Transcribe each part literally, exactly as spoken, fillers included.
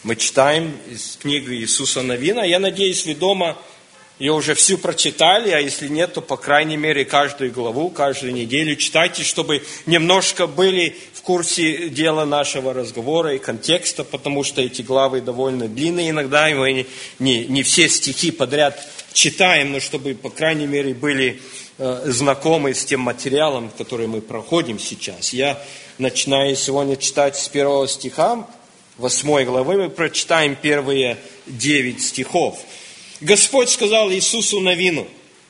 Мы читаем из книги Иисуса Навина. Я надеюсь, вы дома ее уже всю прочитали, а если нет, то, по крайней мере, каждую главу, каждую неделю читайте, чтобы немножко были в курсе дела нашего разговора и контекста, потому что эти главы довольно длинные иногда, и мы не, не, не все стихи подряд читаем, но чтобы, по крайней мере, были э, знакомы с тем материалом, который мы проходим сейчас. Я начинаю сегодня читать с первого стиха, восьмой главы, мы прочитаем первые девять стихов. Господь сказал Иисусу Навину: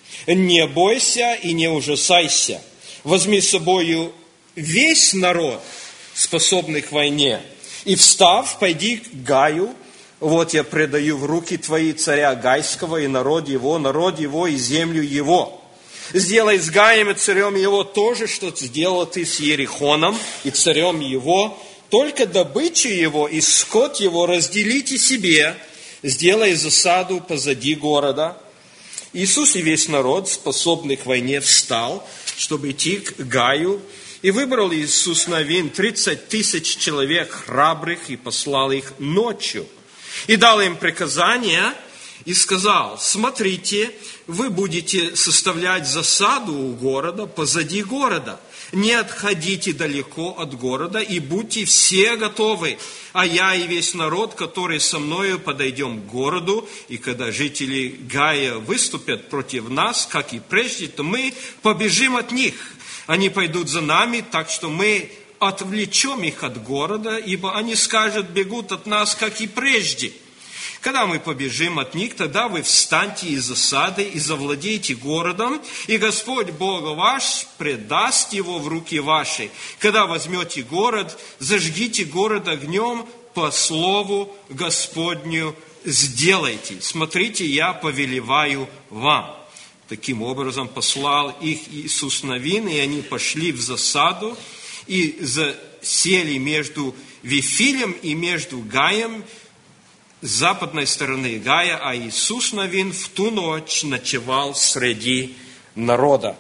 «Не бойся и не ужасайся, возьми с собою весь народ, способный к войне, и встав, пойди к Гаю, вот я предаю в руки твои царя Гайского и народ его, народ его и землю его. Сделай с Гаем и царем его то же, что сделал ты с Ерихоном и царем его, только добычу его и скот его разделите себе, сделай засаду позади города». Иисус и весь народ, способный к войне, встал, чтобы идти к Гаю, и выбрал Иисус Навин тридцать тысяч человек храбрых и послал их ночью. И дал им приказание и сказал: «Смотрите, вы будете составлять засаду у города, позади города. Не отходите далеко от города и будьте все готовы. А я и весь народ, который со мною, подойдем к городу, и когда жители Гая выступят против нас, как и прежде, то мы побежим от них. Они пойдут за нами, так что мы отвлечем их от города, ибо они скажут, бегут от нас, как и прежде. Когда мы побежим от них, тогда вы встаньте из засады и завладейте городом, и Господь Бог ваш предаст его в руки ваши. Когда возьмете город, зажгите город огнем, по слову Господню сделайте. Смотрите, я повелеваю вам». Таким образом послал их Иисус Навин, и они пошли в засаду, и засели между Вифилем и между Гаем, с западной стороны Гая, а Иисус Навин в ту ночь ночевал среди народа.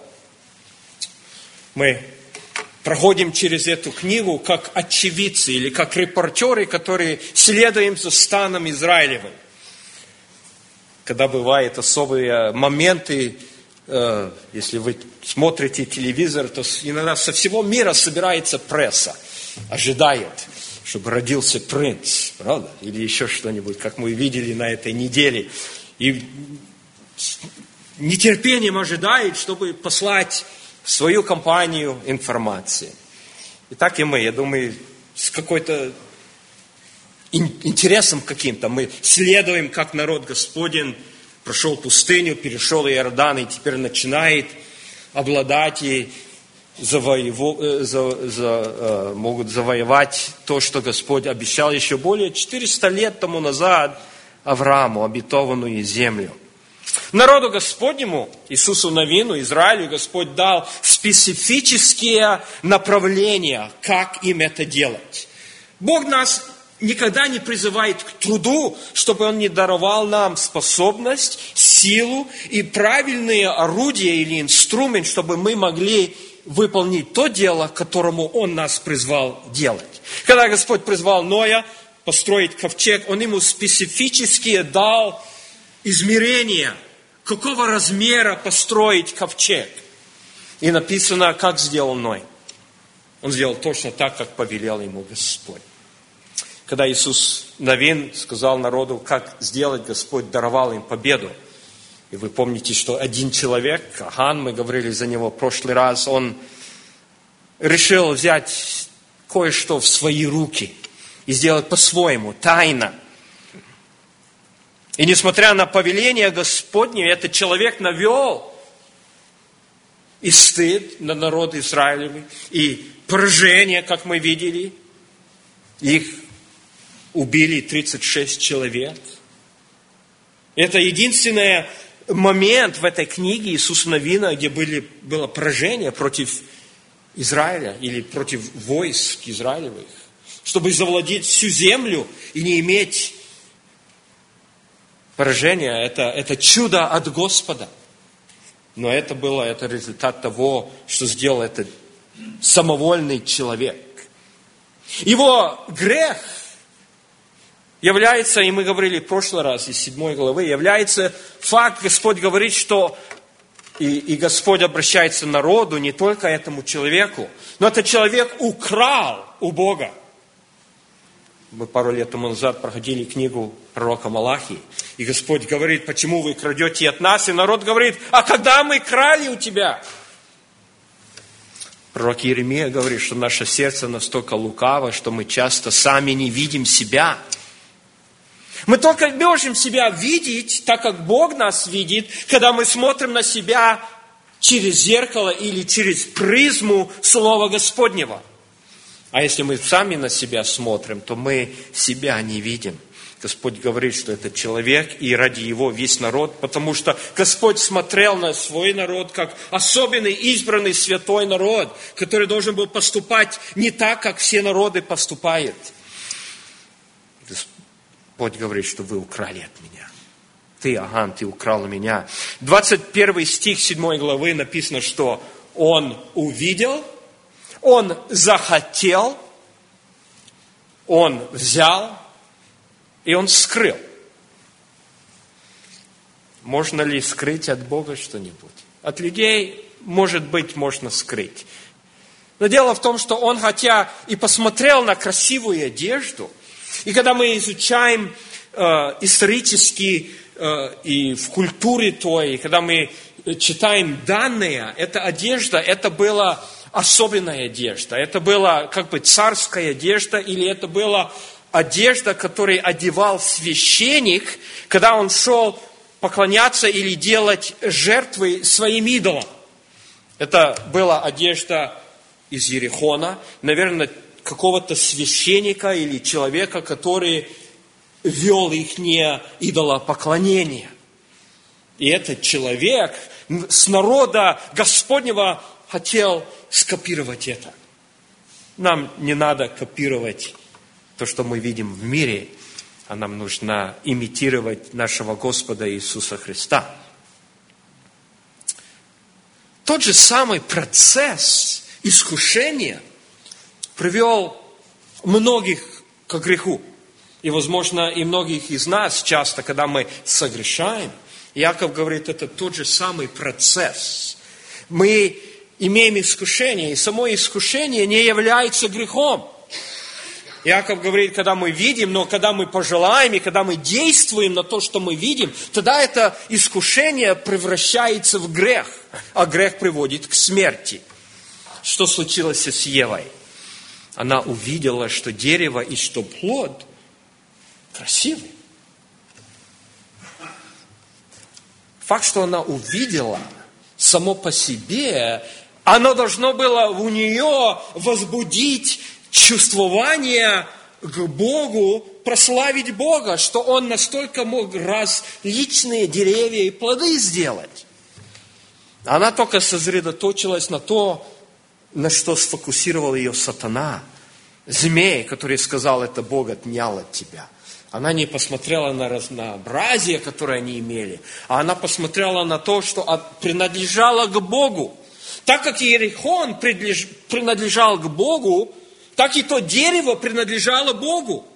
Мы проходим через эту книгу как очевидцы или как репортеры, которые следуем за станом Израилевым. Когда бывают особые моменты, э, если вы смотрите телевизор, то иногда со всего мира собирается пресса, ожидает, чтобы родился принц, правда? Или еще что-нибудь, как мы видели на этой неделе. И с нетерпением ожидает, чтобы послать в свою компанию информацию. И так и мы, я думаю, с какой-то интересом каким-то мы следуем, как народ Господень прошел пустыню, перешел Иордан и теперь начинает обладать и Завоево, за, за, могут завоевать то, что Господь обещал еще более четыреста лет тому назад Аврааму, обетованную землю. Народу Господнему, Иисусу Навину, Израилю, Господь дал специфические направления, как им это делать. Бог нас никогда не призывает к труду, чтобы Он не даровал нам способность, силу и правильные орудия или инструмент, чтобы мы могли выполнить то дело, которому Он нас призвал делать. Когда Господь призвал Ноя построить ковчег, Он ему специфически дал измерения, какого размера построить ковчег. И написано, как сделал Ной. Он сделал точно так, как повелел ему Господь. Когда Иисус Навин сказал народу, как сделать, Господь даровал им победу. И вы помните, что один человек, Ахан, мы говорили за него в прошлый раз, он решил взять кое-что в свои руки и сделать по-своему, тайно. И несмотря на повеление Господне, этот человек навел и стыд на народ Израилевый, и поражение, как мы видели. Их убили тридцать шесть человек. Это единственное момент в этой книге Иисуса Навина, где были, было поражение против Израиля или против войск Израилевых, чтобы завладеть всю землю и не иметь поражения. Это, это чудо от Господа. Но это было это результат того, что сделал этот самовольный человек. Его грех, является, и мы говорили в прошлый раз из седьмой главы, является факт, Господь говорит, что и, и Господь обращается к народу, не только этому человеку, но этот человек украл у Бога. Мы пару лет тому назад проходили книгу пророка Малахии, и Господь говорит, почему вы крадете от нас? И народ говорит, а когда мы крали у тебя? Пророк Иеремия говорит, что наше сердце настолько лукаво, что мы часто сами не видим себя. Мы только можем себя видеть, так как Бог нас видит, когда мы смотрим на себя через зеркало или через призму Слова Господнего. А если мы сами на себя смотрим, то мы себя не видим. Господь говорит, что это человек, и ради его весь народ, потому что Господь смотрел на свой народ, как особенный, избранный, святой народ, который должен был поступать не так, как все народы поступают. Господь говорит, что вы украли от меня. Ты, Аган, ты украл у меня. двадцать первый стих седьмой главы написано, что он увидел, он захотел, он взял, и он скрыл. Можно ли скрыть от Бога что-нибудь? От людей, может быть, можно скрыть. Но дело в том, что он, хотя и посмотрел на красивую одежду, и когда мы изучаем э, исторически э, и в культуре той, и когда мы читаем данные, эта одежда, это была особенная одежда. Это была как бы царская одежда, или это была одежда, которую одевал священник, когда он шел поклоняться или делать жертвы своим идолам. Это была одежда из Ерихона, наверное, какого-то священника или человека, который вел их идолопоклонение. И этот человек с народа Господнего хотел скопировать это. Нам не надо копировать то, что мы видим в мире, а нам нужно имитировать нашего Господа Иисуса Христа. Тот же самый процесс искушения привел многих к греху. И, возможно, и многих из нас часто, когда мы согрешаем, Иаков говорит, это тот же самый процесс. Мы имеем искушение, и само искушение не является грехом. Иаков говорит, когда мы видим, но когда мы пожелаем, и когда мы действуем на то, что мы видим, тогда это искушение превращается в грех, а грех приводит к смерти. Что случилось с Евой? Она увидела, что дерево и что плод красивый. Факт, что она увидела, само по себе, оно должно было у нее возбудить чувствование к Богу, прославить Бога, что Он настолько мог различные деревья и плоды сделать. Она только сосредоточилась на то, на что сфокусировал ее сатана, змей, который сказал, это Бог отнял от тебя. Она не посмотрела на разнообразие, которое они имели, а она посмотрела на то, что принадлежало к Богу. Так как Иерихон принадлежал к Богу, так и то дерево принадлежало Богу.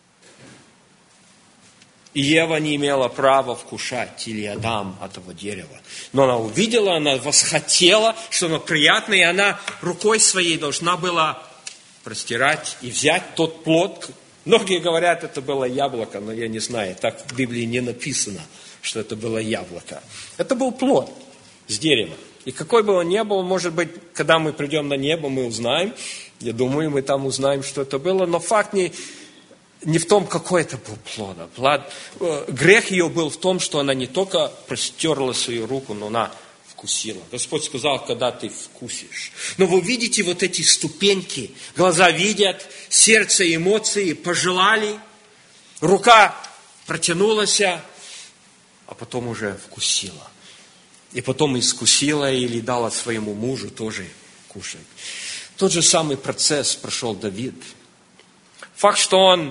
И Ева не имела права вкушать, или Адам, этого дерева. Но она увидела, она восхотела, что оно приятно, и она рукой своей должна была простирать и взять тот плод. Многие говорят, это было яблоко, но я не знаю, так в Библии не написано, что это было яблоко. Это был плод с дерева. И какой бы он ни был, может быть, когда мы придем на небо, мы узнаем. Я думаю, мы там узнаем, что это было. Но факт не, не в том, какой это был плод. Плод. Грех ее был в том, что она не только простерла свою руку, но она вкусила. Господь сказал, когда ты вкусишь. Но вы видите вот эти ступеньки. Глаза видят, сердце, эмоции пожелали. Рука протянулась, а потом уже вкусила. И потом искусила или дала своему мужу тоже кушать. Тот же самый процесс прошел Давид. Факт, что он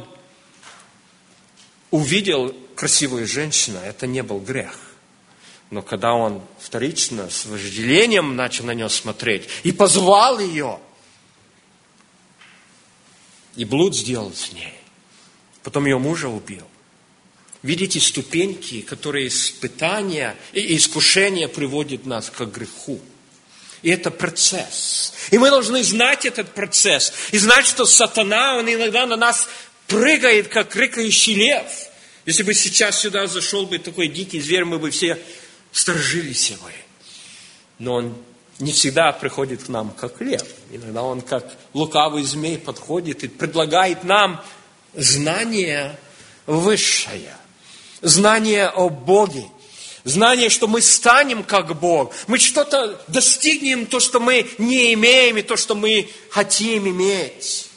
увидел красивую женщину, это не был грех. Но когда он вторично с вожделением начал на нее смотреть и позвал ее, и блуд сделал с ней, потом ее мужа убил. Видите ступеньки, которые испытания и искушения приводят нас к греху. И это процесс. И мы должны знать этот процесс. И знать, что сатана, он иногда на нас прыгает, как рыкающий лев. Если бы сейчас сюда зашел бы такой дикий зверь, мы бы все сторожились бы. Но он не всегда приходит к нам, как лев. Иногда он, как лукавый змей, подходит и предлагает нам знание высшее. Знание о Боге. Знание, что мы станем как Бог. Мы что-то достигнем, то, что мы не имеем, и то, что мы хотим иметь.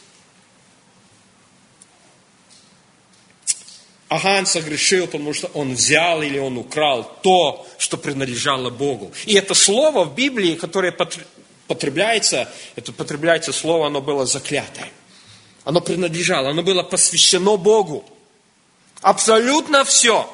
Аган согрешил, потому что он взял или он украл то, что принадлежало Богу. И это слово в Библии, которое потребляется, это потребляется слово, оно было заклятое. Оно принадлежало, оно было посвящено Богу. Абсолютно все.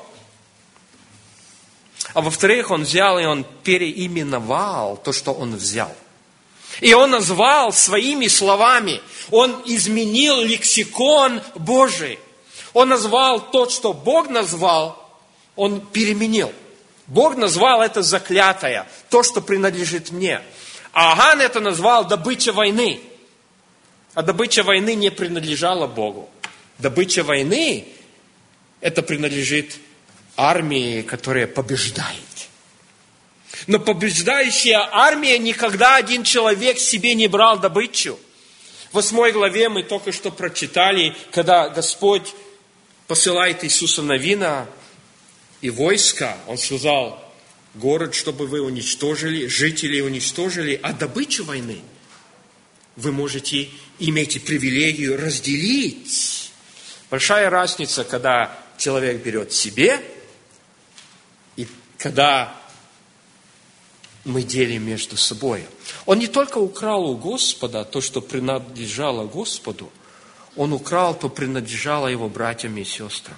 А во-вторых, он взял и он переименовал то, что он взял. И он назвал своими словами, он изменил лексикон Божий. Он назвал то, что Бог назвал, он переменил. Бог назвал это заклятое, то, что принадлежит мне. А Аган это назвал добыча войны. А добыча войны не принадлежала Богу. Добыча войны, это принадлежит армии, которая побеждает. Но побеждающая армия, никогда один человек себе не брал добычу. В восьмой главе мы только что прочитали, когда Господь посылает Иисуса Навина и войско, Он сказал, город, чтобы вы уничтожили, жителей уничтожили, а добычу войны вы можете иметь привилегию разделить. Большая разница, когда человек берет себе, и когда мы делим между собой. Он не только украл у Господа то, что принадлежало Господу, он украл то, принадлежало его братьям и сестрам.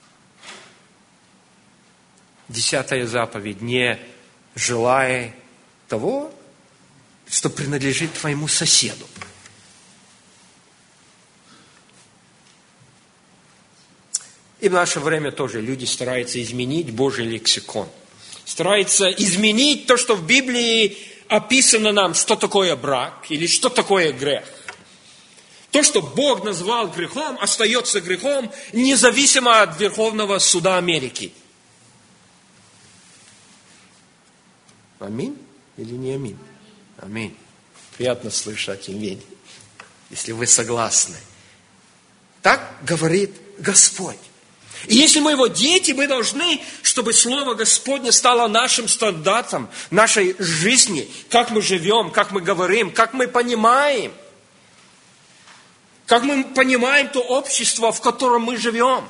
Десятая заповедь: не желай того, что принадлежит твоему соседу. И в наше время тоже люди стараются изменить Божий лексикон. Стараются изменить то, что в Библии описано нам, что такое брак или что такое грех. То, что Бог назвал грехом, остается грехом, независимо от Верховного Суда Америки. Аминь или не аминь? Аминь. Приятно слышать аминь, если вы согласны. Так говорит Господь. И если мы Его дети, мы должны, чтобы Слово Господне стало нашим стандартом, нашей жизни, как мы живем, как мы говорим, как мы понимаем. Как мы понимаем то общество, в котором мы живем.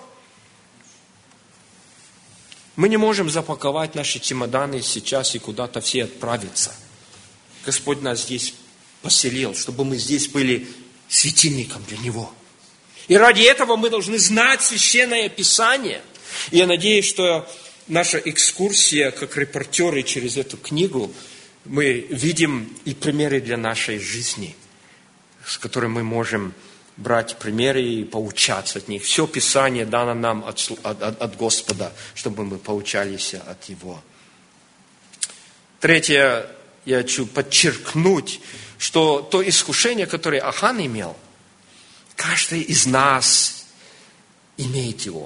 Мы не можем запаковать наши чемоданы сейчас и куда-то все отправиться. Господь нас здесь поселил, чтобы мы здесь были светильником для Него. И ради этого мы должны знать Священное Писание. И я надеюсь, что наша экскурсия, как репортеры через эту книгу, мы видим и примеры для нашей жизни, с которыми мы можем брать примеры и поучаться от них. Все Писание дано нам от, от, от Господа, чтобы мы поучались от Его. Третье, я хочу подчеркнуть, что то искушение, которое Ахан имел, каждый из нас имеет его.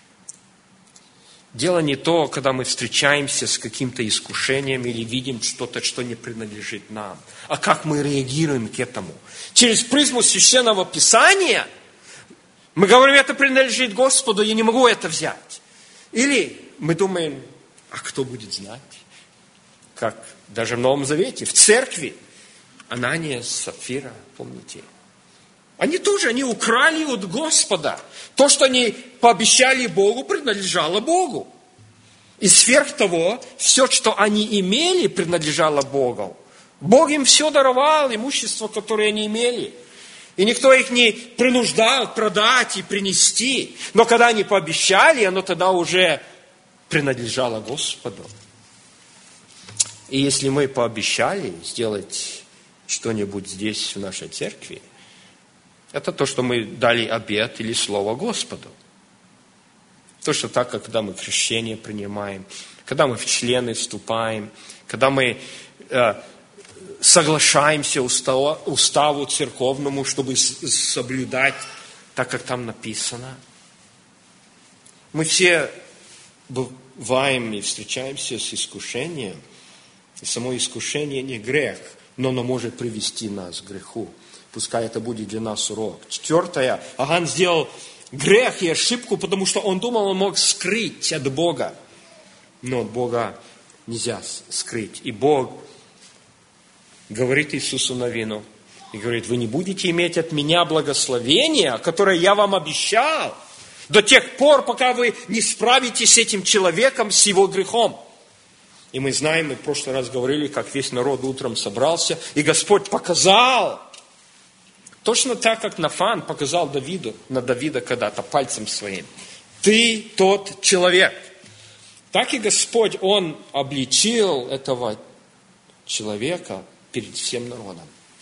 Дело не то, когда мы встречаемся с каким-то искушением или видим что-то, что не принадлежит нам, а как мы реагируем к этому. Через призму Священного Писания мы говорим, это принадлежит Господу, я не могу это взять. Или мы думаем, а кто будет знать? Как даже в Новом Завете, в церкви, Анания, Сапфира, помните? Они тоже, они украли от Господа. То, что они пообещали Богу, принадлежало Богу. И сверх того, все, что они имели, принадлежало Богу. Бог им все даровал, имущество, которое они имели. И никто их не принуждал продать и принести. Но когда они пообещали, оно тогда уже принадлежало Господу. И если мы пообещали сделать что-нибудь здесь, в нашей церкви, это то, что мы дали обет или слово Господу. Точно так, как когда мы крещение принимаем, когда мы в члены вступаем, когда мы э, соглашаемся уставу, уставу церковному, чтобы соблюдать так, как там написано. Мы все бываем и встречаемся с искушением. И само искушение не грех, но оно может привести нас к греху. Пускай это будет для нас урок. Четвертое. Аган сделал грех и ошибку, потому что он думал, он мог скрыть от Бога. Но от Бога нельзя скрыть. И Бог говорит Иисусу Навину, и говорит: вы не будете иметь от меня благословения, которое я вам обещал, до тех пор, пока вы не справитесь с этим человеком, с его грехом. И мы знаем, мы в прошлый раз говорили, как весь народ утром собрался, и Господь показал, точно так, как Нафан показал Давиду, на Давида когда-то пальцем своим: ты тот человек. Так и Господь, Он обличил этого человека перед всем народом.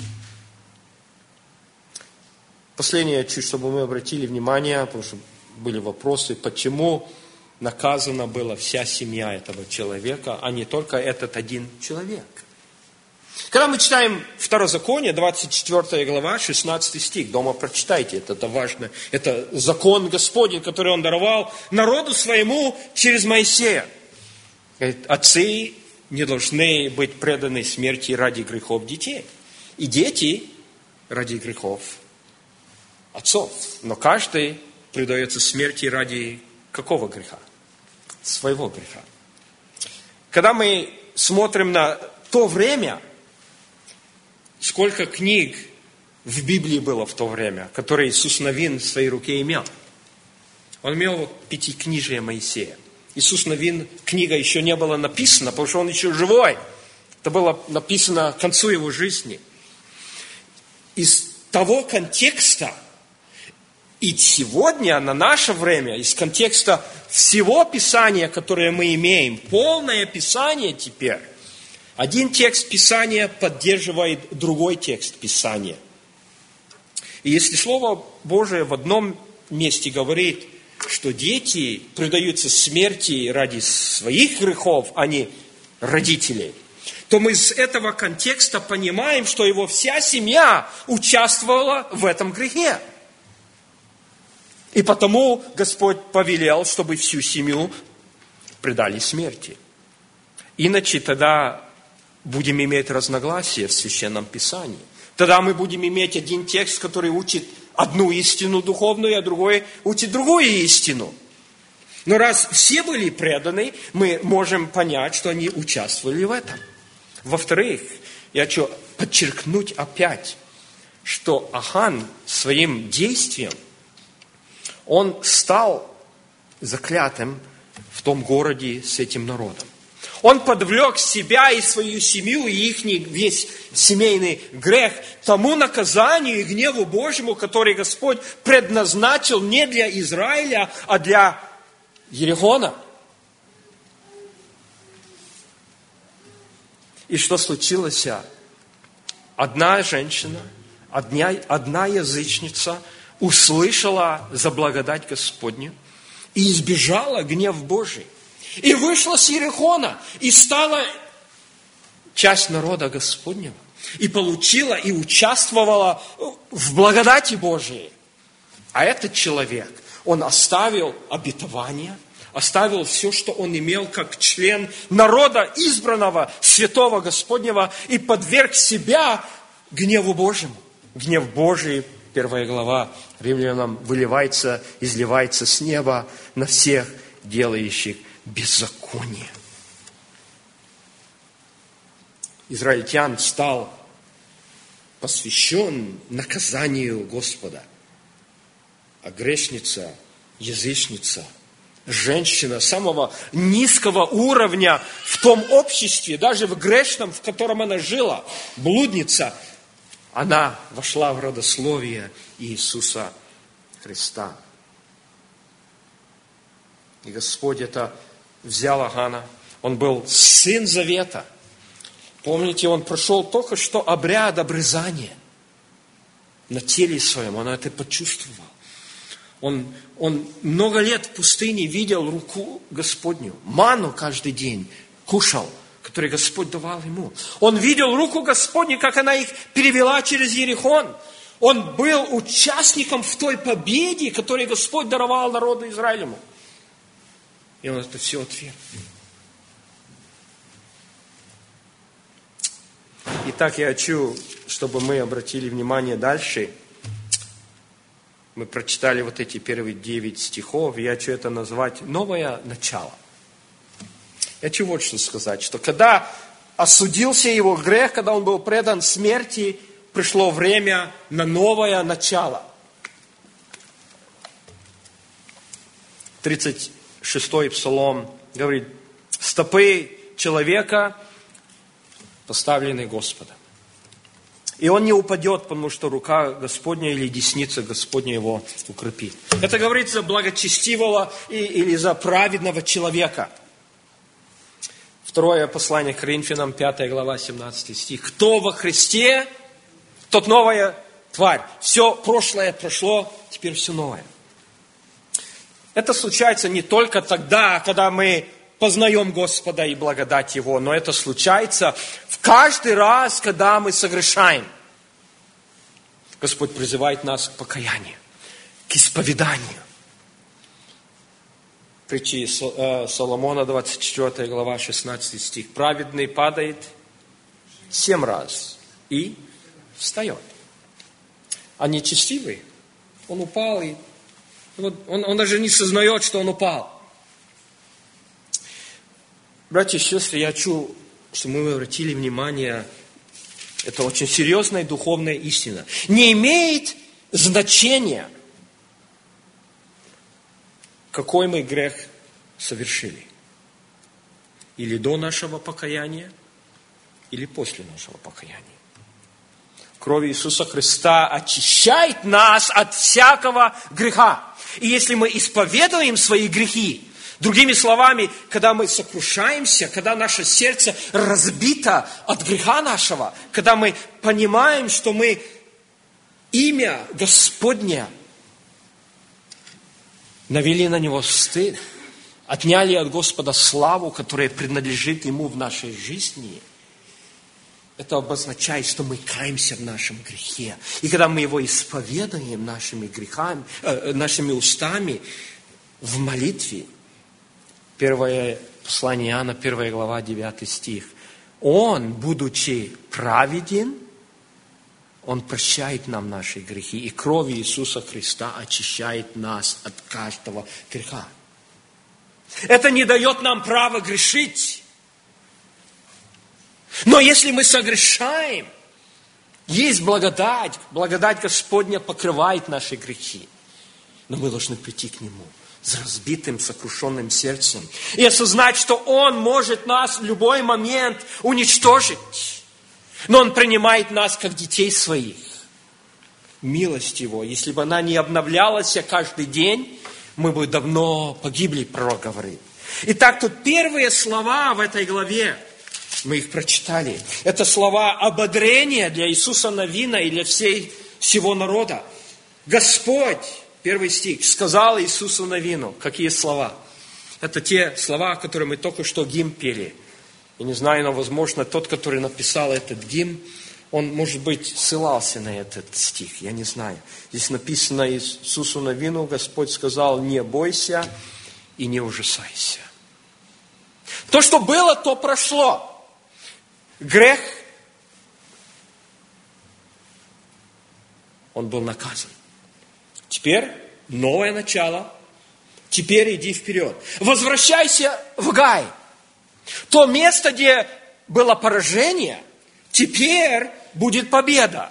Последнее, чуть, чтобы мы обратили внимание, потому что были вопросы, почему наказана была вся семья этого человека, а не только этот один человек. Когда мы читаем Второзаконие, двадцать четвёртая глава, шестнадцатый стих, дома прочитайте, это, это важно, это закон Господень, который Он даровал народу своему через Моисея. Говорит, отцы не должны быть преданы смерти ради грехов детей, и дети ради грехов отцов. Но каждый предается смерти ради какого греха? Своего греха. Когда мы смотрим на то время, сколько книг в Библии было в то время, которые Иисус Навин в своей руке имел. Он имел пятикнижие Моисея. Иисус Навин, книга еще не была написана, потому что он еще живой. Это было написано к концу его жизни. Из того контекста, и сегодня, на наше время, из контекста всего Писания, которое мы имеем, полное Писание теперь, один текст Писания поддерживает другой текст Писания. И если Слово Божие в одном месте говорит, что дети предаются смерти ради своих грехов, а не родителей, то мы из этого контекста понимаем, что его вся семья участвовала в этом грехе. И потому Господь повелел, чтобы всю семью предали смерти. Иначе тогда будем иметь разногласия в Священном Писании. Тогда мы будем иметь один текст, который учит одну истину духовную, а другой учит другую истину. Но раз все были преданы, мы можем понять, что они участвовали в этом. Во-вторых, я хочу подчеркнуть опять, что Ахан своим действием, он стал заклятым в том городе с этим народом. Он подвлек себя и свою семью, и их весь семейный грех тому наказанию и гневу Божьему, который Господь предназначил не для Израиля, а для Ерихона. И что случилось? Одна женщина, одна, одна язычница услышала за благодать Господню и избежала гнев Божий. И вышла с Ерихона, и стала часть народа Господнего. И получила, и участвовала в благодати Божией. А этот человек, он оставил обетование, оставил все, что он имел, как член народа избранного, святого Господнего, и подверг себя гневу Божьему. Гнев Божий, первая глава Римлянам, выливается, изливается с неба на всех делающих беззаконие. Израильтян стал посвящен наказанию Господа. А грешница, язычница, женщина самого низкого уровня в том обществе, даже в грешном, в котором она жила, блудница, она вошла в родословие Иисуса Христа. И Господь это взял Агана. Он был сын завета. Помните, он прошел только что обряд обрезания на теле своем. Он это почувствовал. Он, он много лет в пустыне видел руку Господню. Ману каждый день кушал, который Господь давал ему. Он видел руку Господню, как она их перевела через Иерихон. Он был участником в той победе, которую Господь даровал народу Израилеву. И он это все отверг. Итак, я хочу, чтобы мы обратили внимание дальше. Мы прочитали вот эти первые девять стихов. Я хочу это назвать «Новое начало». Я хочу вот что сказать, что когда осудился его грех, когда он был предан смерти, пришло время на новое начало. тридцать шестой Псалом говорит: «Стопы человека поставлены Господом. И он не упадет, потому что рука Господня или десница Господня его укрепит». Это говорится благочестивого или за праведного человека. Второе послание к Коринфянам, пятая глава, семнадцатый стих. «Кто во Христе, тот новая тварь. Все прошлое прошло, теперь все новое». Это случается не только тогда, когда мы познаем Господа и благодать Его, но это случается в каждый раз, когда мы согрешаем. Господь призывает нас к покаянию, к исповеданию. Притчи Соломона, двадцать четвёртая глава, шестнадцатый стих. «Праведный падает семь раз и встает. А нечестивый, он упал, и вот он, он даже не сознает, что он упал». Братья и сестры, я хочу, чтобы мы обратили внимание, это очень серьезная духовная истина. Не имеет значения, какой мы грех совершили. Или до нашего покаяния, или после нашего покаяния. Кровь Иисуса Христа очищает нас от всякого греха. И если мы исповедуем свои грехи, другими словами, когда мы сокрушаемся, когда наше сердце разбито от греха нашего, когда мы понимаем, что мы имя Господне навели на него стыд, отняли от Господа славу, которая принадлежит Ему в нашей жизни, это обозначает, что мы каемся в нашем грехе. И когда мы его исповедуем нашими грехами, э, нашими устами в молитве, первое послание Иоанна, первая глава, девятый стих, Он, будучи праведен, Он прощает нам наши грехи, и кровь Иисуса Христа очищает нас от каждого греха. Это не дает нам права грешить. Но если мы согрешаем, есть благодать, благодать Господня покрывает наши грехи. Но мы должны прийти к Нему с разбитым, сокрушенным сердцем и осознать, что Он может нас в любой момент уничтожить. Но Он принимает нас как детей своих. Милость Его, если бы она не обновлялась каждый день, мы бы давно погибли, пророк говорит. Итак, тут первые слова в этой главе, мы их прочитали. Это слова ободрения для Иисуса Навина и для всей, всего народа. Господь, первый стих, сказал Иисусу Навину. Какие слова? Это те слова, которые мы только что гимн пели. Я не знаю, но, возможно, тот, который написал этот гимн, он, может быть, ссылался на этот стих. Я не знаю. Здесь написано Иисусу Навину, Господь сказал: не бойся и не ужасайся. То, что было, то прошло. Грех, он был наказан. Теперь новое начало. Теперь иди вперед. Возвращайся в Гай. То место, где было поражение, теперь будет победа.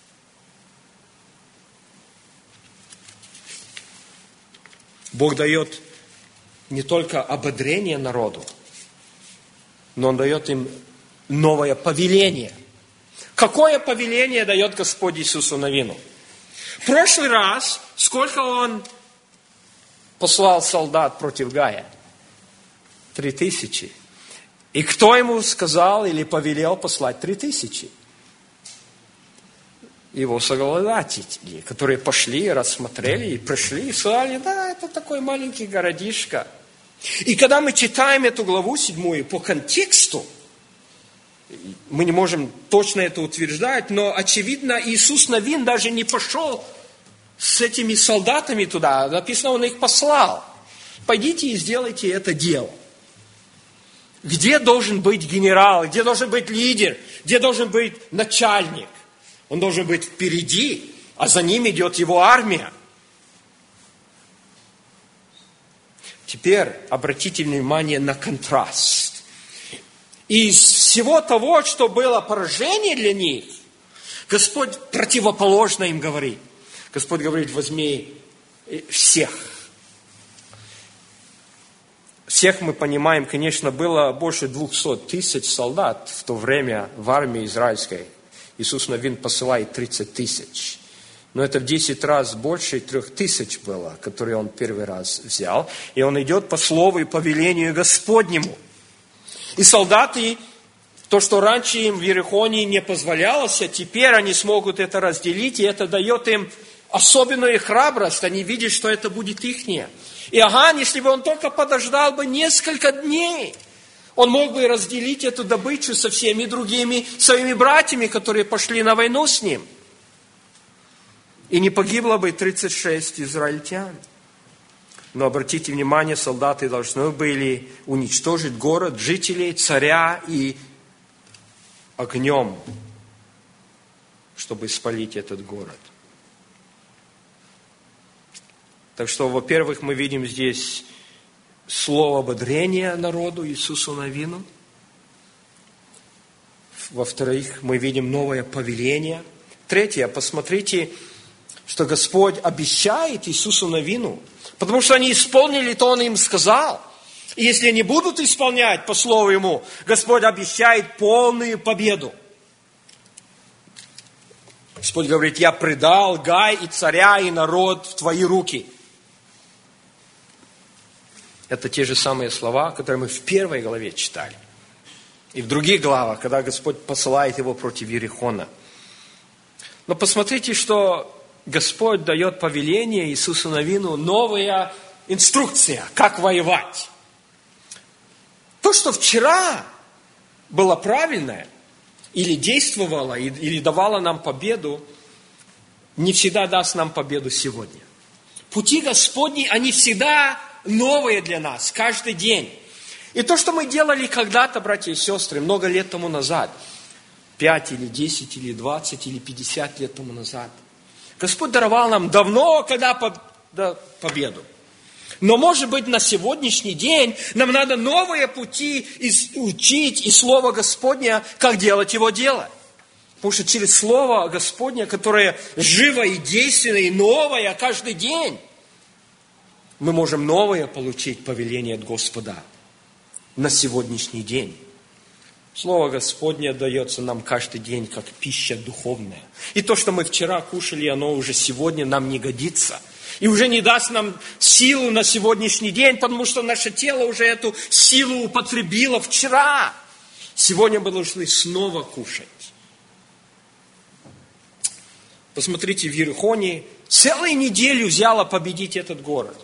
Бог дает не только ободрение народу, но Он дает им новое повеление. Какое повеление дает Господь Иисусу Навину? В прошлый раз, сколько Он послал солдат против Гая? Три тысячи. И кто ему сказал или повелел послать три тысячи? его соглядатели, которые пошли, рассмотрели и пришли и сказали: да, это такой маленький городишко. И когда мы читаем эту главу седьмую по контексту, мы не можем точно это утверждать, но очевидно, Иисус Навин даже не пошел с этими солдатами туда. Написано, Он их послал. Пойдите и сделайте это дело. Где должен быть генерал, где должен быть лидер, где должен быть начальник? Он должен быть впереди, а за ним идет его армия. Теперь обратите внимание на контраст. Из всего того, что было поражение для них, Господь противоположно им говорит. Господь говорит: возьми всех. Всех мы понимаем, конечно, было больше двухсот тысяч солдат в то время в армии израильской. Иисус Навин посылает тридцать тысяч. Но это в десять раз больше трех тысяч было, которые он первый раз взял. И он идет по слову и повелению Господнему. И солдаты, то, что раньше им в Иерихоне не позволялось, а теперь они смогут это разделить, и это дает им особенную храбрость. Они видят, что это будет ихнее. И Аган, если бы он только подождал бы несколько дней, он мог бы разделить эту добычу со всеми другими своими братьями, которые пошли на войну с ним. И не погибло бы тридцать шесть израильтян. Но обратите внимание, солдаты должны были уничтожить город, жителей, царя и огнем, чтобы спалить этот город. Так что, во-первых, мы видим здесь слово ободрения народу, Иисусу Навину. Во-вторых, мы видим новое повеление. Третье, посмотрите, что Господь обещает Иисусу Навину, потому что они исполнили то, Он им сказал. И если они будут исполнять по слову Ему, Господь обещает полную победу. Господь говорит: я предал Гай и царя, и народ в твои руки. Это те же самые слова, которые мы в первой главе читали. И в других главах, когда Господь посылает его против Иерихона. Но посмотрите, что Господь дает повеление Иисусу Навину, новая инструкция, как воевать. То, что вчера было правильное, или действовало, или давало нам победу, не всегда даст нам победу сегодня. Пути Господни, они всегда новые для нас, каждый день. И то, что мы делали когда-то, братья и сестры, много лет тому назад, пять или десять, или двадцать, или пятьдесят лет тому назад, Господь даровал нам давно, когда победу. Но, может быть, на сегодняшний день нам надо новые пути учить и Слово Господне, как делать Его дело. Потому что через Слово Господне, которое живо и действенно, и новое каждый день, мы можем новое получить повеление от Господа на сегодняшний день. Слово Господне дается нам каждый день, как пища духовная. И то, что мы вчера кушали, оно уже сегодня нам не годится. И уже не даст нам силу на сегодняшний день, потому что наше тело уже эту силу употребило вчера. Сегодня мы должны снова кушать. Посмотрите, в Иерихоне целую неделю взяло победить этот город.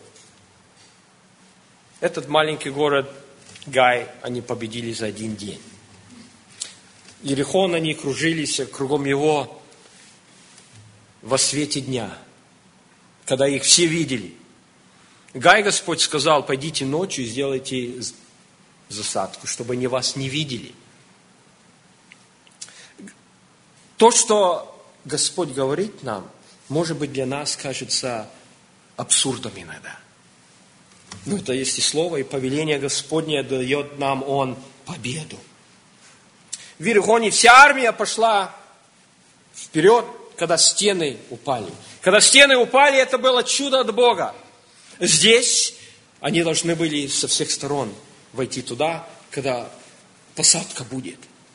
Этот маленький город Гай они победили за один день. Иерихон они кружились кругом его во свете дня, когда их все видели. Гай Господь сказал: пойдите ночью и сделайте засадку, чтобы они вас не видели. То, что Господь говорит нам, может быть, для нас кажется абсурдом иногда. Но это есть и слово, и повеление Господне дает нам Он победу. В Иерихоне вся армия пошла вперед, когда стены упали. Когда стены упали, это было чудо от Бога. Здесь они должны были со всех сторон войти туда, когда посадка будет.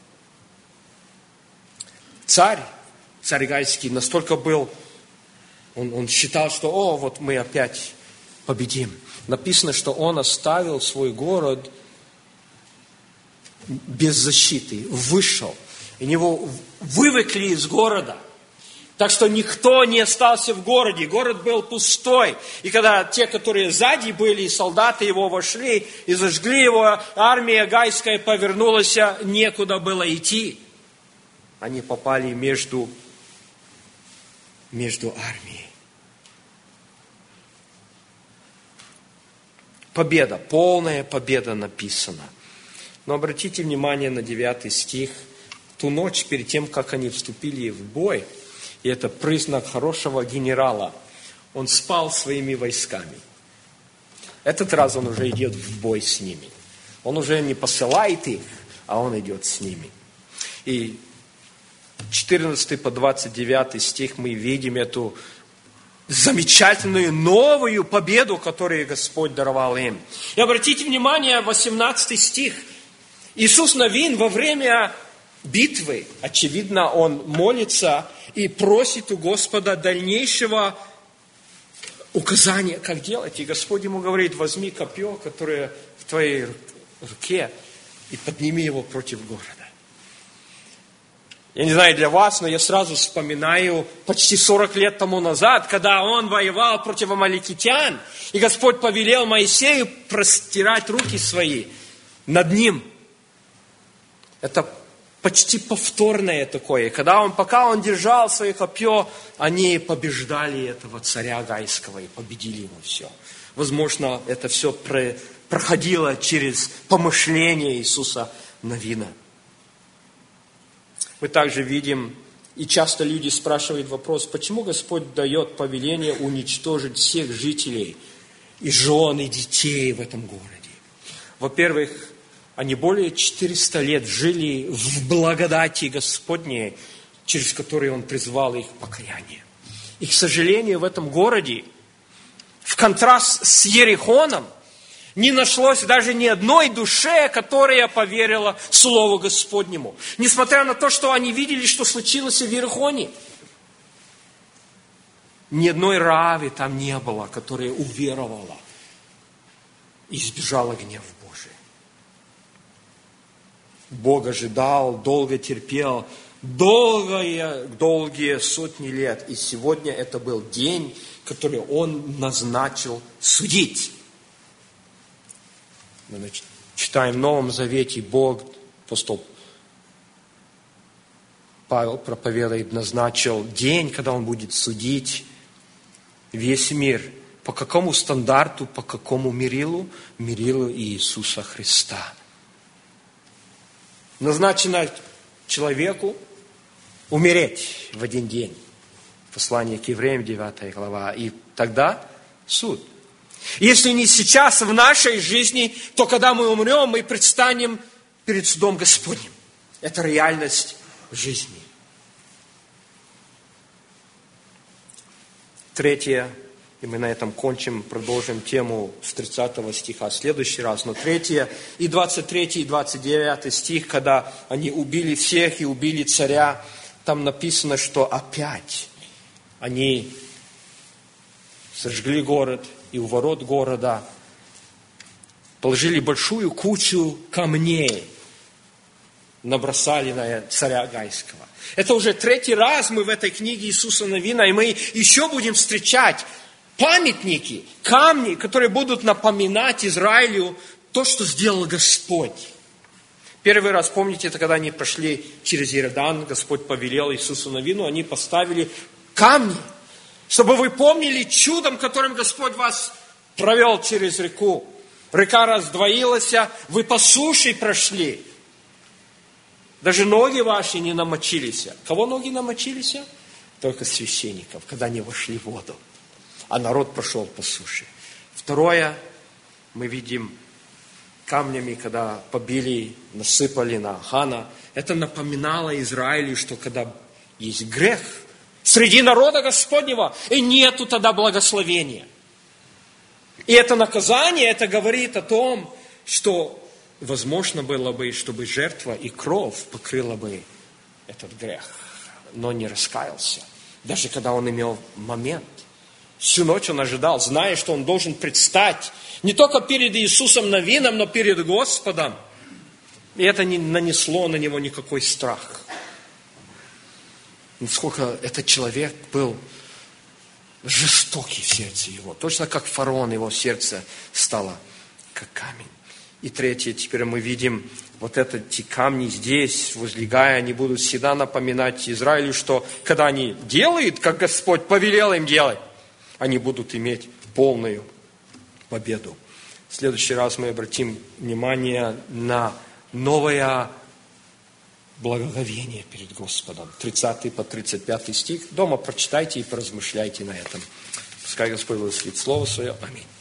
Царь, царь Гайский, настолько был, он, он считал, что, о, вот мы опять победим. Написано, что он оставил свой город без защиты, вышел. И него вывлекли из города. Так что никто не остался в городе. Город был пустой. И когда те, которые сзади были, солдаты его вошли и зажгли его, армия гайская повернулась, некуда было идти. Они попали между, между армией. Победа, полная победа написана. Но обратите внимание на девятый стих. Ту ночь, перед тем, как они вступили в бой, и это признак хорошего генерала, он спал своими войсками. Этот раз он уже идет в бой с ними. Он уже не посылает их, а он идет с ними. И четырнадцатый по двадцать девятый стих мы видим эту замечательную новую победу, которую Господь даровал им. И обратите внимание, восемнадцатый стих. Иисус Навин во время битвы, очевидно, он молится и просит у Господа дальнейшего указания, как делать. И Господь ему говорит: возьми копье, которое в твоей руке, и подними его против города. Я не знаю для вас, но я сразу вспоминаю почти сорок лет тому назад, когда он воевал против амаликитян, и Господь повелел Моисею простирать руки свои над ним. Это почти повторное такое. Когда он, пока он держал свое копье, они побеждали этого царя гайского и победили его все. Возможно, это все про, проходило через помышление Иисуса Навина. Мы также видим, и часто люди спрашивают вопрос, почему Господь дает повеление уничтожить всех жителей и жен, и детей в этом городе. Во-первых, они более четырёхсот лет жили в благодати Господней, через которую Он призвал их к покаянию. И, к сожалению, в этом городе, в контраст с Ерихоном, не нашлось даже ни одной душе, которая поверила Слову Господнему. Несмотря на то, что они видели, что случилось в Ерихоне. Ни одной Раавы там не было, которая уверовала и избежала гнева Божия. Бог ожидал, долго терпел, долгие, долгие сотни лет. И сегодня это был день, который Он назначил судить. Мы читаем в Новом Завете, Бог, апостол Павел проповедует, назначил день, когда Он будет судить весь мир. По какому стандарту, по какому мерилу? Мерилу Иисуса Христа. Назначено человеку умереть в один день. Послание к Евреям, девятая глава. И тогда суд. Если не сейчас в нашей жизни, то когда мы умрем, мы предстанем перед судом Господним. Это реальность жизни. Третье, и мы на этом кончим, продолжим тему с тридцатого стиха в следующий раз. Но третье, и двадцать третий, и двадцать девятый стих, когда они убили всех и убили царя, там написано, что опять они сожгли город, и у ворот города положили большую кучу камней, набросали на царя Гайского. Это уже третий раз мы в этой книге Иисуса Навина, и мы еще будем встречать памятники, камни, которые будут напоминать Израилю то, что сделал Господь. Первый раз, помните, это когда они прошли через Иордан, Господь повелел Иисусу Навину, они поставили камни, чтобы вы помнили чудом, которым Господь вас провел через реку. Река раздвоилась, вы по суше прошли. Даже ноги ваши не намочились. Кого ноги намочились? Только священников, когда они вошли в воду. А народ прошел по суше. Второе, мы видим камнями, когда побили, насыпали на Ахана. Это напоминало Израилю, что когда есть грех среди народа Господнего, и нету тогда благословения. И это наказание, это говорит о том, что возможно было бы, чтобы жертва и кровь покрыла бы этот грех, но не раскаялся. Даже когда он имел момент. Всю ночь он ожидал, зная, что он должен предстать не только перед Иисусом Навином, но перед Господом. И это не нанесло на него никакой страх. насколько этот человек был жестокий в сердце его. Точно как фараон, его сердце стало как камень. И третье, теперь мы видим вот эти камни здесь, возле Гая, они будут всегда напоминать Израилю, что когда они делают, как Господь повелел им делать, они будут иметь полную победу. В следующий раз мы обратим внимание на новое благоговение перед Господом. тридцатый по тридцать пятый стих. Дома прочитайте и поразмышляйте на этом. Пускай Господь благословит Слово Свое. Аминь.